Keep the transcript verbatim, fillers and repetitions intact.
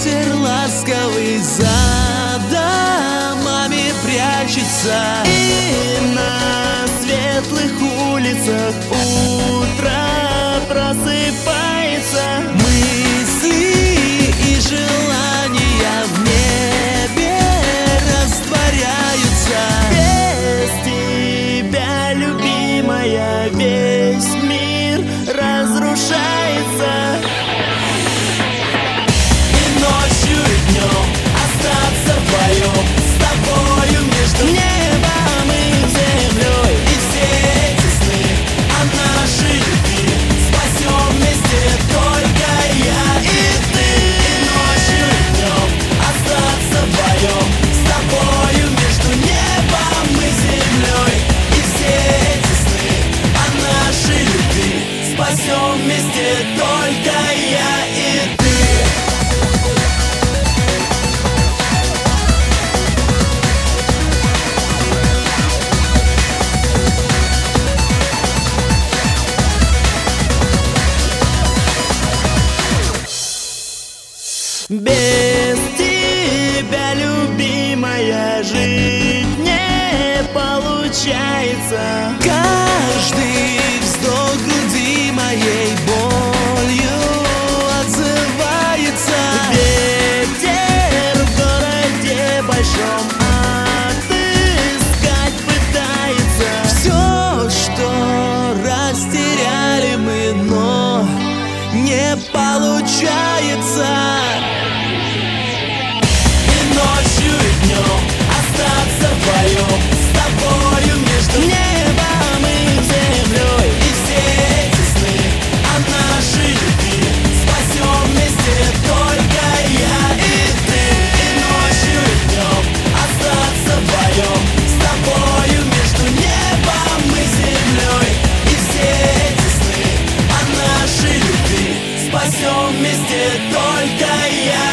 ветер ласковый за домами прячется, и на светлых улицах утро просыпается. Мысли и желания в небе растворяются. Без тебя, любимая, весь мир разрушается. И ночью, и днем остаться вдвоем с тобою между небом и землей. И все эти сны о нашей любви спасем вместе только я и ты. И ночью, и днем остаться вдвоем с тобою между небом и землей. И все эти сны о нашей любви спасем вместе только я и ты. Без тебя, любимая, жить не получается. Каждый вздох груди моей болью отзывается. Ветер в городе большом отыскать пытается все, что растеряли мы, но не получается. Ночью и днем остаться вдвоем с тобою между небом и землей. И все эти сны о нашей любви спасем вместе только я и ты. И ночью и днем остаться вдвоем с тобою между небом и землей. И все эти сны о нашей любви спасем вместе только я.